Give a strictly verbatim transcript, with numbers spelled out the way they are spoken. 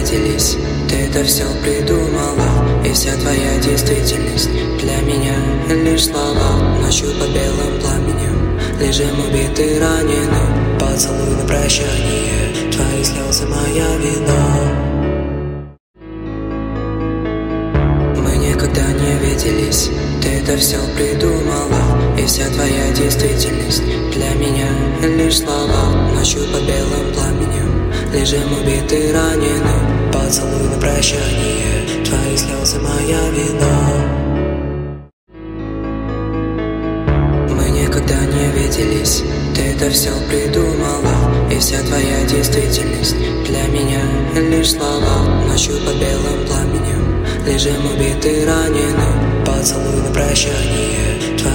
виделись, ты это все придумала. И вся твоя действительность для меня лишь слова. Ночью под белым пламенем лежим убитый, раненый. Поцелуй на прощание, твои слезы моя вина. Мы никогда не виделись, ты это все придумала. И вся твоя действительность для меня лишь слова. Ночью под белым пламенем лежим убитый, раненый. Поцелуй на прощание, твои слезы моя вина. Мы никогда не виделись, ты это все придумала. И вся твоя действительность для меня лишь слова. Ночью под белым пламенем лежим убитый, раненый. Поцелуй на прощание, твои